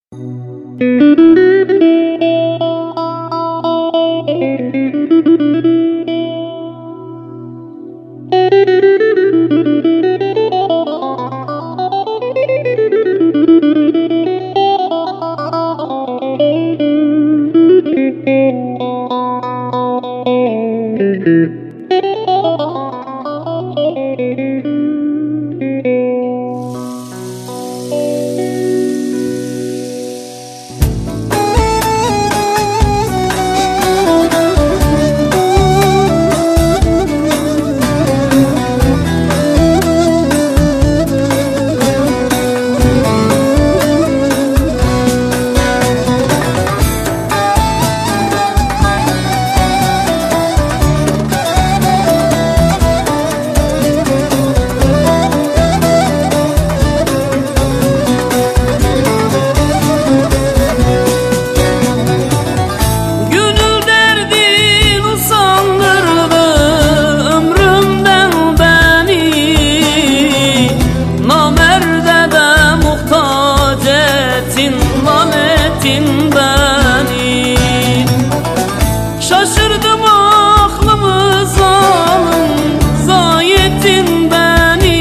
Şaşırdım aklımı zalim, zayettin beni.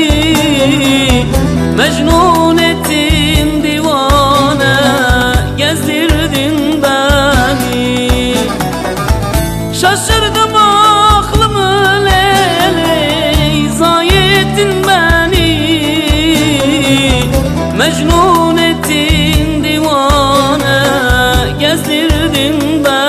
Mecnun ettin divane, gezdirdin beni. Şaşırdım aklımı leley, zayettin beni. Mecnun ettin divane, gezdirdin beni.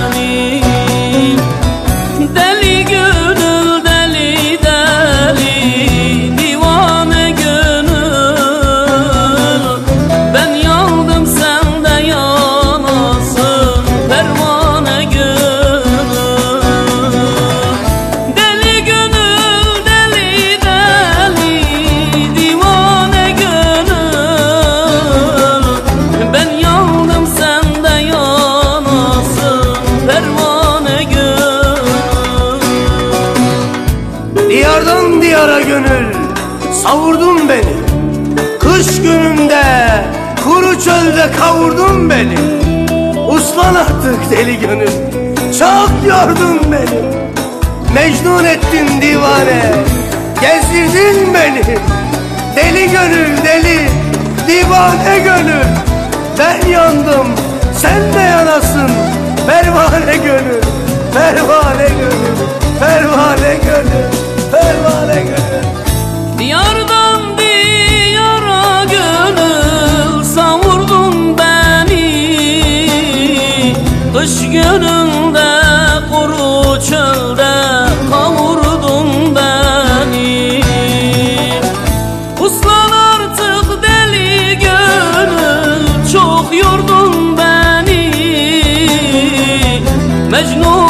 Diyardan diyara gönül savurdun beni. Kış gününde kuru çölde kavurdun beni. Uslan artık deli gönül, çok yordun beni. Mecnun ettin divane, gezdirdin beni. Deli gönül deli, divane gönül. Ben yandım, sen de yanasın. Pervane gönül, pervane gönül, pervane gönül, pervane gönül. Diyardan diyara gönül savurdun beni. Kış gününde kuru çölde kavurdun beni. Uslan artık deli gönül, çok yordun beni. Mecnun